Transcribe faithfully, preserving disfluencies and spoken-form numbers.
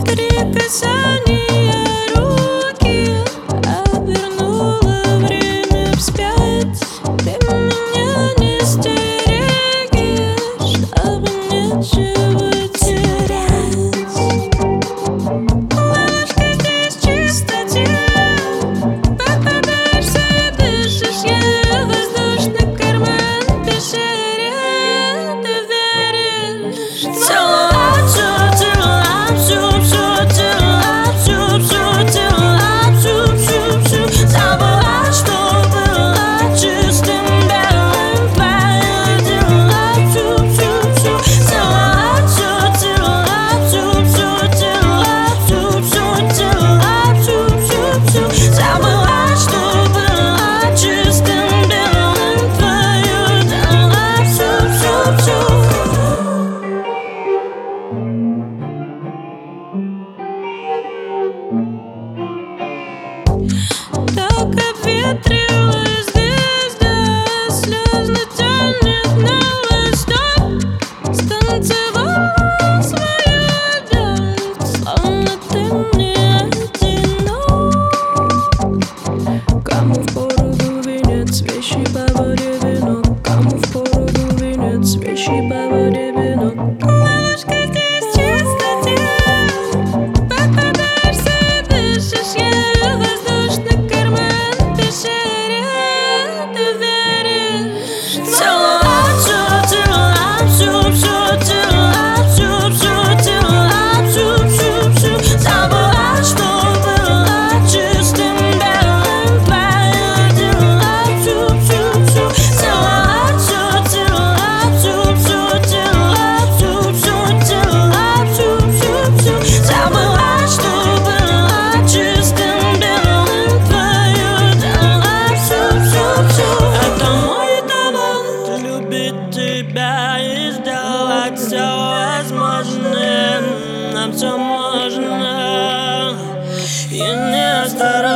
Три касания руки обернуло время вспять. Ты меня не стерегешь, чтобы нечего терять. Малышка, здесь чистоте, попадаешься, дышишь, я воздушный карман пещере. Ты веришь, так обветрилась звезда, слезно тянет на восток. Станцевала свою даль, словно ты не одинок. Кому впору венец, вещи по воде венок. Кому впору венец, вещи по воде венок. Малышка, здесь чистоте, попадаешься, дышишь, я воздушный карман пещере. Ты веришь, забывать, что было чистым белым. Твои дела, всю-всю-всю, целовать, всю дела, всю-всю дела, всю-всю дела, всю-всю-всю, забывать, что было чистым белым. Твои дела, всю-всю-всю. Это мой талант любить тебя и сделать все возможным. Нам все можно и не стараться.